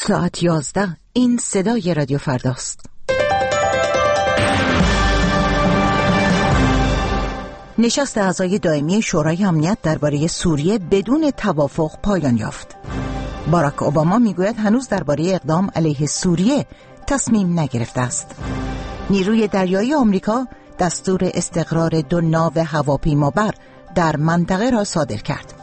ساعت 11 این صدای رادیو فرداست. نشست اعضای دائمی شورای امنیت درباره سوریه بدون توافق پایان یافت. باراک اوباما میگوید هنوز درباره اقدام علیه سوریه تصمیم نگرفته است. نیروی دریایی آمریکا دستور استقرار 2 ناو هواپیمابر در منطقه را صادر کرد.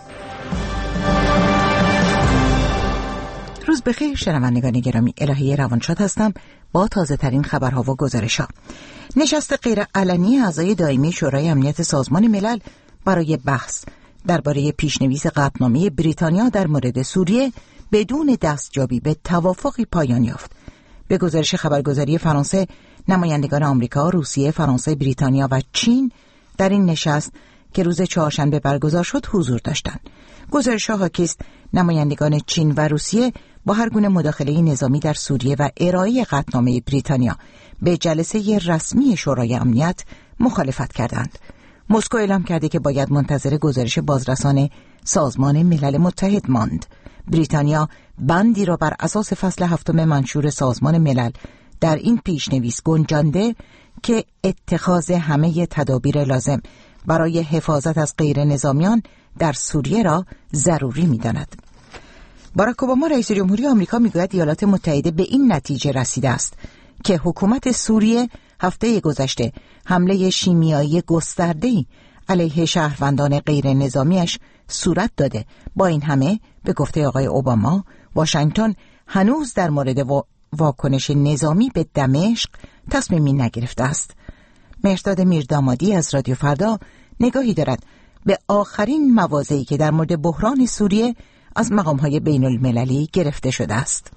روز بخیر شنوندگان گرامی، الهی روانشاد هستم با تازه ترین خبرها و گزارش‌ها. نشست غیر علنی اعضای دائمی شورای امنیت سازمان ملل برای بحث درباره پیشنویس قطعنامه بریتانیا در مورد سوریه بدون دستیابی به توافقی پایان یافت. به گزارش خبرگزاری فرانسه، نمایندگان آمریکا، روسیه، فرانسه، بریتانیا و چین در این نشست که روز چهارشنبه برگزار شد حضور داشتند. گزارش‌ها حاکی است نمایندگان چین و روسیه با هر گونه مداخله نظامی در سوریه و ارائه قطعنامه بریتانیا به جلسه رسمی شورای امنیت مخالفت کردند. مسکو اعلام کرده که باید منتظر گزارش بازرسان سازمان ملل متحد ماند. بریتانیا بندی را بر اساس فصل 7 منشور سازمان ملل در این پیشنویس گنجانده که اتخاذ همه تدابیر لازم برای حفاظت از غیر نظامیان در سوریه را ضروری می‌داند. باراک اوباما رئیس جمهوری آمریکا میگوید ایالات متحده به این نتیجه رسیده است که حکومت سوریه هفته گذشته حمله شیمیایی گسترده‌ای علیه شهروندان غیر نظامیش صورت داده. با این همه به گفته آقای اوباما، واشنگتن هنوز در مورد واکنش نظامی به دمشق تصمیمی نگرفته است. مهرداد میردامادی از رادیو فردا نگاهی دارد به آخرین مواضعی که در مورد بحران سوریه از مقام‌های بین المللی گرفته شده است.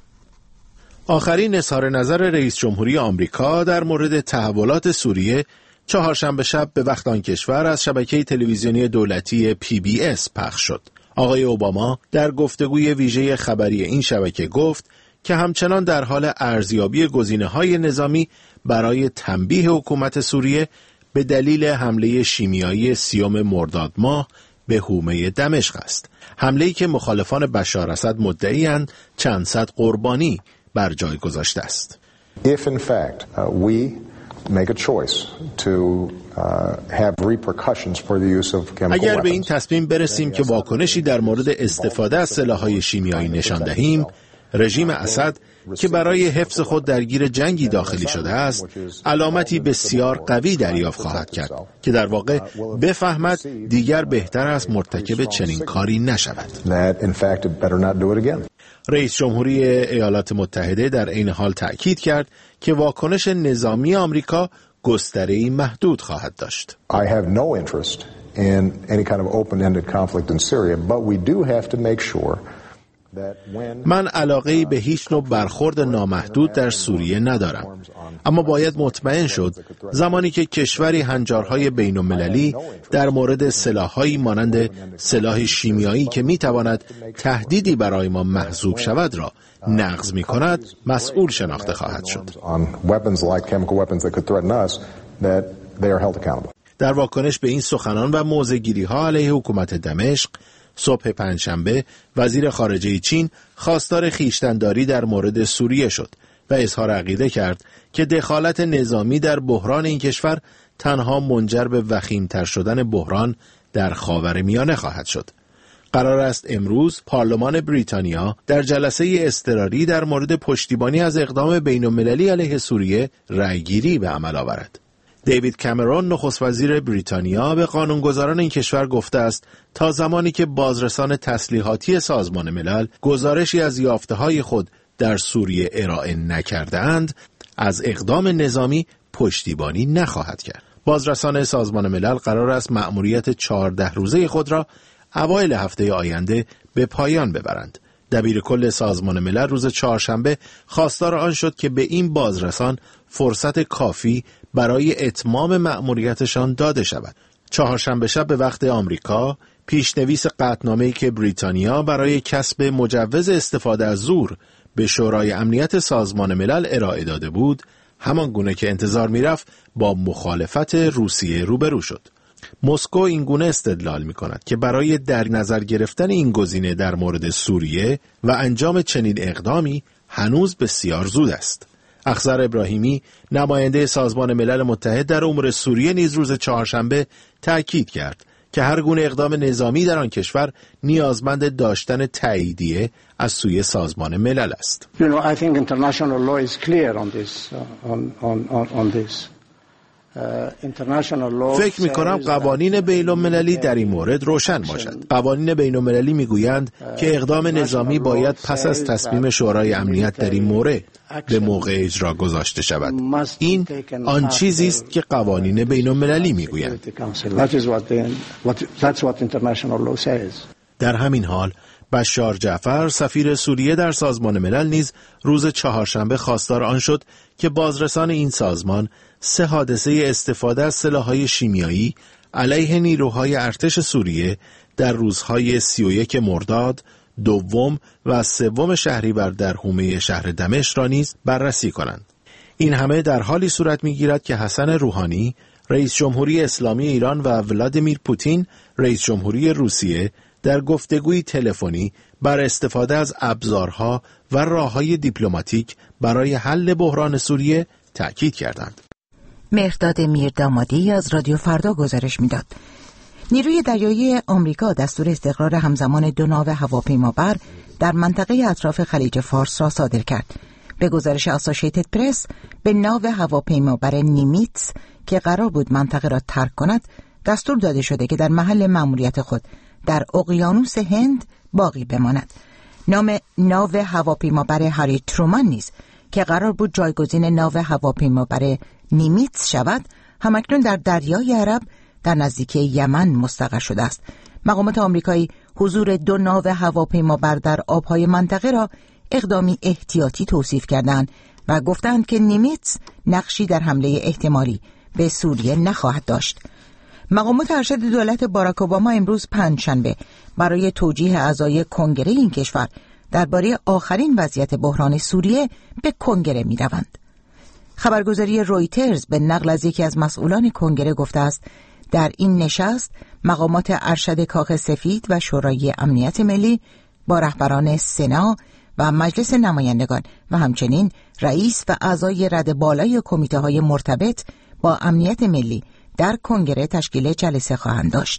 آخرین اظهار نظر رئیس جمهوری آمریکا در مورد تحولات سوریه چهارشنبه شب به وقت آن کشور از شبکه تلویزیونی دولتی PBS پخش شد. آقای اوباما در گفتگوی ویژه خبری این شبکه گفت که همچنان در حال ارزیابی گزینه‌های نظامی برای تنبیه حکومت سوریه به دلیل حمله شیمیایی 30 مرداد ماه به حومه دمشق است. حمله‌ای که مخالفان بشار اسد مدعی‌اند چند صد قربانی بر جای گذاشته است. If in fact we make a choice to have repercussions for the use of chemical weapons. اگر به این تصمیم برسیم که واکنشی در مورد استفاده از سلاح‌های شیمیایی نشان دهیم، رژیم اسد که برای حفظ خود درگیر جنگی داخلی شده است، علامتی بسیار قوی دریافت خواهد کرد که در واقع بفهمد دیگر بهتر است مرتکب چنین کاری نشود. رئیس جمهوری ایالات متحده در این حال تأکید کرد که واکنش نظامی آمریکا گستره‌ای محدود خواهد داشت. I have no interest in any kind of open-ended conflict in Syria, but we do have to make sure من علاقه‌ای به هیچ نوع برخورد نامحدود در سوریه ندارم، اما باید مطمئن شد زمانی که کشوری هنجارهای بین‌المللی در مورد سلاح‌هایی مانند سلاح شیمیایی که می‌تواند تهدیدی برای ما محسوب شود را نقض می‌کند، مسئول شناخته خواهد شد. در واکنش به این سخنان و موضع‌گیری‌ها علیه حکومت دمشق، صبح پنجشنبه وزیر خارجه چین خواستار خویشتن‌داری در مورد سوریه شد و اظهار عقیده کرد که دخالت نظامی در بحران این کشور تنها منجر به وخیم‌تر شدن بحران در خاورمیانه خواهد شد. قرار است امروز پارلمان بریتانیا در جلسه اضطراری در مورد پشتیبانی از اقدام بین‌المللی علیه سوریه رأیگیری به عمل آورد. دیوید کامرون نخست وزیر بریتانیا به قانونگذاران این کشور گفته است تا زمانی که بازرسان تسلیحاتی سازمان ملل گزارشی از یافته‌های خود در سوریه ارائه نکرده‌اند، از اقدام نظامی پشتیبانی نخواهد کرد. بازرسان سازمان ملل قرار است مأموریت 14 روزه خود را اوایل هفته آینده به پایان ببرند. دبیر کل سازمان ملل روز چهارشنبه خواستار آن شد که به این بازرسان فرصت کافی برای اتمام مأموریتشان داده شود. چهارشنبه شب به وقت آمریکا، پیشنویس قطعنامه‌ای که بریتانیا برای کسب مجوز استفاده از زور به شورای امنیت سازمان ملل ارائه داده بود، همان گونه که انتظار می‌رفت با مخالفت روسیه روبرو شد. مسکو این گونه استدلال می‌کند که برای در نظر گرفتن این گزینه در مورد سوریه و انجام چنین اقدامی هنوز بسیار زود است. اخضر ابراهیمی نماینده سازمان ملل متحد در امور سوریه نیز روز چهارشنبه تأکید کرد که هر گونه اقدام نظامی در آن کشور نیازمند داشتن تاییدیه از سوی سازمان ملل است. I think international law is clear on this. فکر می‌کنم قوانین بین‌المللی در این مورد روشن باشد. قوانین بین‌المللی می‌گویند که اقدام نظامی باید پس از تصمیم شورای امنیت در این مورد به موقع اجرا گذاشته شود. این آن چیزی است که قوانین بین‌المللی می‌گویند. در همین حال بشار جعفر سفیر سوریه در سازمان ملل نیز روز چهارشنبه خواستار آن شد که بازرسان این سازمان 3 حادثه استفاده از سلاح‌های شیمیایی علیه نیروهای ارتش سوریه در روزهای 31 مرداد، 2 و 3 شهریور در حومه شهر دمشق را نیز بررسی کنند. این همه در حالی صورت می‌گیرد که حسن روحانی، رئیس جمهوری اسلامی ایران و ولادیمیر پوتین، رئیس جمهوری روسیه، در گفتگوی تلفنی بر استفاده از ابزارها و راه‌های دیپلماتیک برای حل بحران سوریه تأکید کردند. مهرداد میردامادی از رادیو فردا گزارش میداد. نیروی دریایی آمریکا دستور استقرار همزمان 2 ناو هواپیمابر در منطقه اطراف خلیج فارس را صادر کرد. به گزارش آسوشیتد پرس، به ناو هواپیمابر نیمیتس که قرار بود منطقه را ترک کند دستور داده شده که در محل مأموریت خود در اقیانوس هند باقی بماند. نام ناو هواپیمابر هری ترومن نیز که قرار بود جایگزین ناو هواپیمابر نیمیتس شود، همکنون در دریای عرب در نزدیکی یمن مستقر شده است. مقامات آمریکایی حضور 2 ناو هواپیمابر در آبهای منطقه را اقدامی احتیاطی توصیف کردند و گفتند که نیمیتس نقشی در حمله احتمالی به سوریه نخواهد داشت. مقامات ارشد دولت باراک اوباما امروز پنجشنبه برای توجیه اعضای کنگره این کشور درباره آخرین وضعیت بحران سوریه به کنگره می‌روند. خبرگزاری رویترز به نقل از یکی از مسئولان کنگره گفته است در این نشست مقامات ارشد کاخ سفید و شورای امنیت ملی با رهبران سنا و مجلس نمایندگان و همچنین رئیس و اعضای رده بالای کمیته‌های مرتبط با امنیت ملی در کنگره تشکیل جلسه خواهند داشت.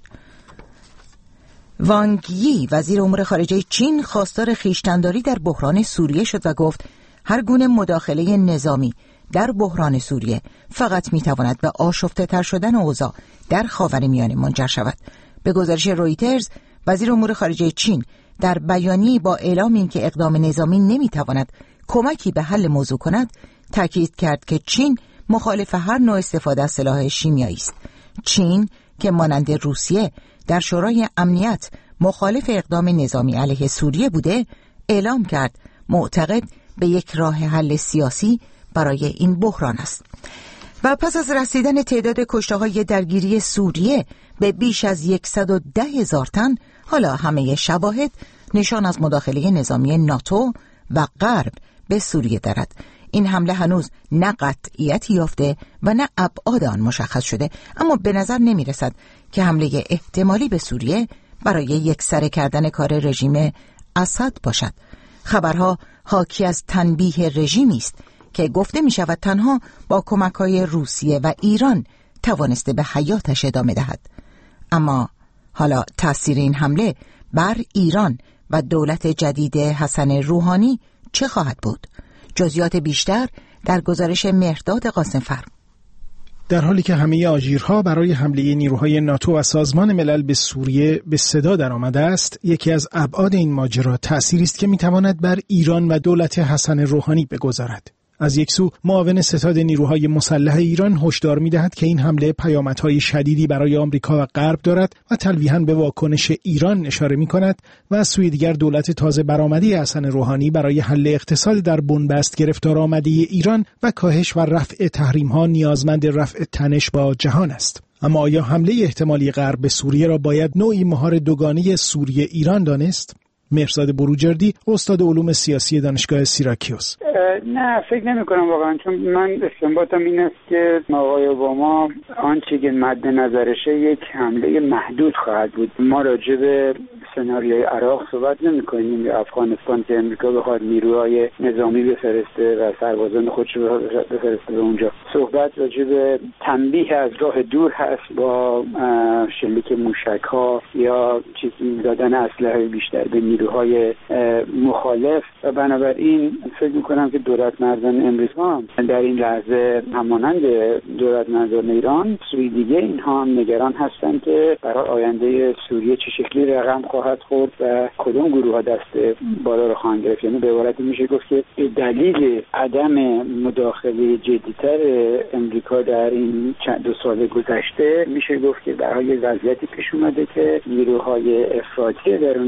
وانگ یی وزیر امور خارجه چین خواستار خویشتن‌داری در بحران سوریه شد و گفت هر گونه مداخله نظامی در بحران سوریه فقط میتواند به آشفته‌تر شدن اوضاع در خاورمیانه منجر شود. به گزارش رویترز، وزیر امور خارجه چین در بیانیه‌ای با اعلام اینکه اقدام نظامی نمیتواند کمکی به حل موضوع کند، تاکید کرد که چین مخالف هر نوع استفاده از سلاح شیمیایی است. چین که مانند روسیه در شورای امنیت مخالف اقدام نظامی علیه سوریه بوده، اعلام کرد معتقد به یک راه حل سیاسی برای این بحران است. و پس از رسیدن تعداد کشته‌های درگیری سوریه به بیش از 110,000 تن، حالا همه شواهد نشان از مداخله نظامی ناتو و غرب به سوریه دارد. این حمله هنوز نه قطعیت یافته و نه ابعاد آن مشخص شده، اما به نظر نمی رسد که حمله احتمالی به سوریه برای یکسره کردن کار رژیم اسد باشد. خبرها حاکی از تنبیه رژیمی است که گفته می شود تنها با کمک‌های روسیه و ایران توانسته به حیاتش ادامه دهد. اما حالا تأثیر این حمله بر ایران و دولت جدید حسن روحانی چه خواهد بود؟ جزئیات بیشتر در گزارش مهرداد قاسم‌فر. در حالی که همه آژیرها برای حمله نیروهای ناتو و سازمان ملل به سوریه به صدا در آمده است، یکی از ابعاد این ماجرا تأثیری است که میتواند بر ایران و دولت حسن روحانی بگذارد. از یک سو معاون ستاد نیروهای مسلح ایران هشدار می‌دهد که این حمله پیامدهای شدیدی برای آمریکا و غرب دارد و تلویحاً به واکنش ایران اشاره می‌کند و از سوی دیگر دولت تازه برآمده حسن روحانی برای حل اقتصاد در بنبست گرفتار آمده ایران و کاهش و رفع تحریم‌ها نیازمند رفع تنش با جهان است. اما آیا حمله احتمالی غرب به سوریه را باید نوعی مهار دوگانه سوریه ایران دانست؟ مهرزاد بروجردی، استاد علوم سیاسی دانشگاه سیراکیوس: نه، فکر نمی کنم واقعا، چون من استنباطم این است که آقای اوباما آنچه که مد نظرشه یک حمله محدود خواهد بود. ما راجع به سناریوی عراق صحبت نمی‌کنیم یا افغانستان که امریکا بخواد نیروهای نظامی بفرسته و سربازان خودش رو بفرسته به اونجا. صحبت راجع به تنبیه از راه دور هست با شلیک موشک‌ها یا چیزی دادن اسلحه بیشتر به نیروهای مخالف و بنابراین فکر می‌کنم که دولتمردان امریکا در این لحظه همانند دولتمردان ایران سوی دیگه اینها هم نگران هستند که برای آینده سوریه چه شکلی رقم خواهد خورد و کدام گروه‌ها دست بالا رو خواهند گرفت. یعنی به عبارتی میشه گفت که دلیل عدم مداخله جدی‌تر امریکا در این چند 2 سال گذشته میشه گفت که برای وضعیتی پیش اومده که نیروهای افراطی درون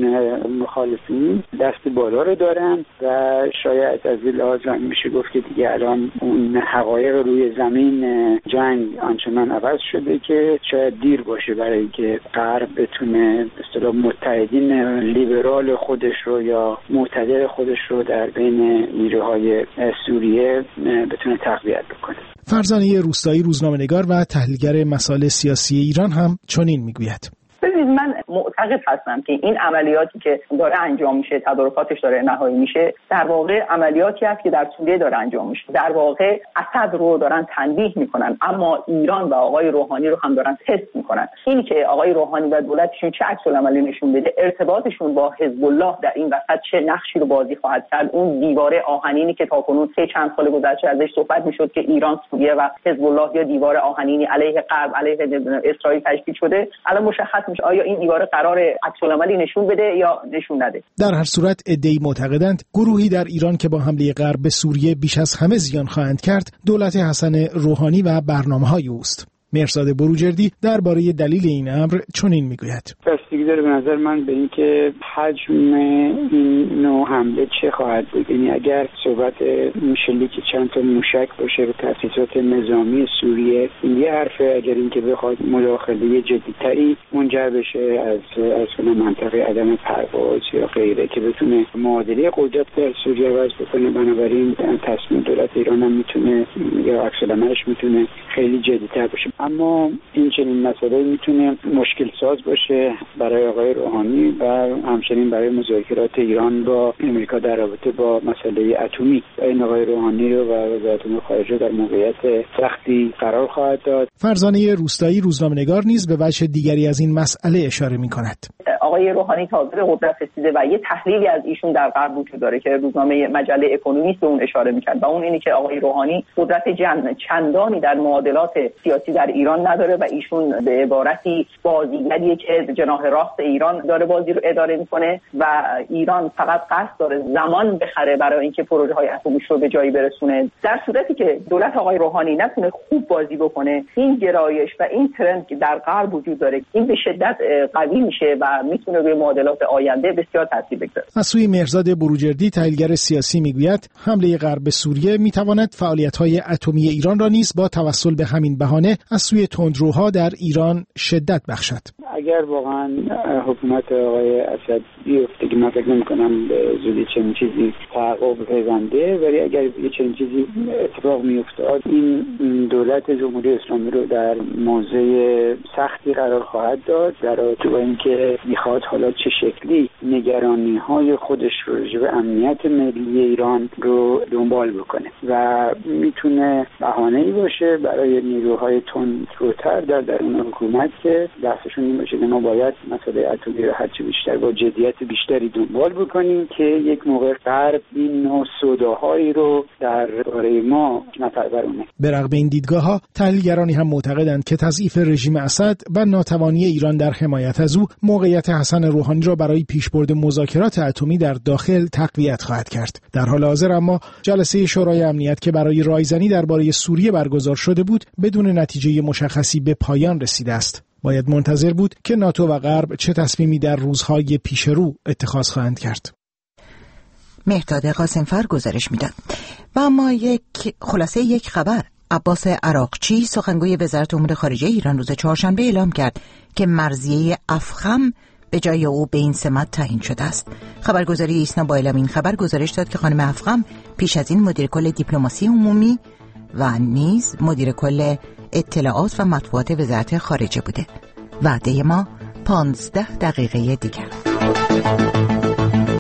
مخالفین دست بالا رو دارن و شاید از این لحاظ میشه گفت که دیگه الان اون حقایق روی زمین جنگ آنچنان عوض شده که شاید دیر باشه برای اینکه غرب بتونه به اصطلاح متحدین لیبرال خودش رو یا معتدل خودش رو در بین نیروهای سوریه بتونه تقویت بکنه. فرزانه روستایی روزنامه‌نگار و تحلیلگر مسائل سیاسی ایران هم چنین میگوید: ببینید من معتقد هستم که این عملیاتی که داره انجام میشه، تدارکاتش داره نهایی میشه، در واقع عملیاتی است که در سوریه داره انجام میشه. در واقع اسد رو دارن تنبیه میکنن، اما ایران و آقای روحانی رو هم دارن تست میکنن. اینی که آقای روحانی و دولتشون چه عکس العملی نشون بده، ارتباطشون با حزب الله در این وسط چه نقشی رو بازی خواهد کرد، اون دیوار آهنینی که تاکنون چند سال گذشته ازش صحبت میشد که ایران، سوریه و حزب الله یا دیوار آهنینی علیه غرب، علیه اسرائیل تشکیل شده، الان مشخص میشه آیا این دیوار قرار عکس‌العملی نشون بده یا نشون نده. در هر صورت عده‌ای معتقدند گروهی در ایران که با حمله غرب به سوریه بیش از همه زیان خواهند کرد دولت حسن روحانی و برنامه‌های اوست. مهرزاد بروجردی درباره دلیل این امر چنین میگوید: بستگی داره به نظر من به اینکه حجم این نوع حمله چه خواهد بود. یعنی اگر صحبت شلیک چند تا موشک باشه به تأسیسات نظامی سوریه این یه حرفه، اگر اینکه بخواد مداخله جدی‌تری منجر بشه از منطقه عدم پرواز یا غیره که بتونه معادله قدرت در سوریه عوض بکنه، بنابراین تصمیم دولت ایران هم میتونه یا عکس العملش میتونه خیلی جدی‌تر بشه. اما این چنین مسئله میتونه مشکل ساز باشه برای آقای روحانی و همچنین برای مذاکرات ایران با امریکا در رابطه با مسئله اتمی. این آقای روحانی رو و وزارت امور خارجه در موقعیت سختی قرار خواهد داد. فرزانه روستایی روزنامه‌نگار نیز به وجه دیگری از این مسئله اشاره می‌کند. آقای روحانی تازه به قدرت رسیده و یه تحلیلی از ایشون در غرب وجود داره که روزنامه مجله اکونومیست به اون اشاره می‌کرد و اون اینی که آقای روحانی قدرت چندانی در معادلات سیاسی در ایران نداره و ایشون به عبارتی بازیگریه که جناح راست ایران داره بازی رو اداره میکنه و ایران فقط قصد داره زمان بخره برای اینکه پروژه‌های اتمیش رو به جایی برسونه. در صورتی که دولت آقای روحانی نتونه خوب بازی بکنه، این گرایش و این ترند که در غرب وجود داره این به شدت قوی میشه و میتونه روی معادلات آینده بسیار تاثیر بگذاره. از سوی مهرزاد بروجردی تحلیلگر سیاسی میگوید حمله غرب به سوریه میتواند فعالیت‌های اتمی ایران را نیز با توسل به همین بهانه از سوی تندروها در ایران شدت بخشد. اگر واقعا حکومت آقای اسد بیفته که من فکر نمی‌کنم به زودی چنین چیزی تحقق بپیونده، ولی اگر یه چنین چیزی اتفاق میافتاد این دولت جمهوری اسلامی رو در موضع سختی قرار خواهد داد در رابطه با اینکه میخواد حالا چه شکلی نگرانی‌های خودش رو راجع به امنیت ملی ایران رو دنبال بکنه و میتونه بهانه‌ای باشه برای نیروهای تندروتر در درون حکومت که بحثشون این باشه که ما باید مسئله اتمی رو هرچی بیشتر با جدیت بیشتری دنبال بکنیم که یک موقع غرب این نوع سوداهایی رو در باره ما نپرورونه. به رغم این دیدگاه‌ها تحلیلگرانی هم معتقدند که تضعیف رژیم اسد و ناتوانی ایران در حمایت از او موقعیت حسن روحانی را برای پیشبرد مذاکرات اتمی در داخل تقویت خواهد کرد. در حال حاضر اما جلسه شورای امنیت که برای رایزنی درباره سوریه برگزار شده بود بدون نتیجه مشخصی به پایان رسیده است. باید منتظر بود که ناتو و غرب چه تصمیمی در روزهای پیش رو اتخاذ خواهند کرد. مهرداد قاسمفر گزارش میداد. و اما خلاصه یک خبر. عباس عراقچی سخنگوی وزارت امور خارجه ایران روز چهارشنبه اعلام کرد که مرضیه افخم به جای او به این سمت تعیین شده است. خبرگزاری ایسنا با اعلام این خبر گزارش داد که خانم افخم پیش از این مدیر کل دیپلماسی عمومی و نیز مدیر کل اطلاعات و مطبوعات وزارت خارجه بوده. وعده ما 15 دقیقه دیگر.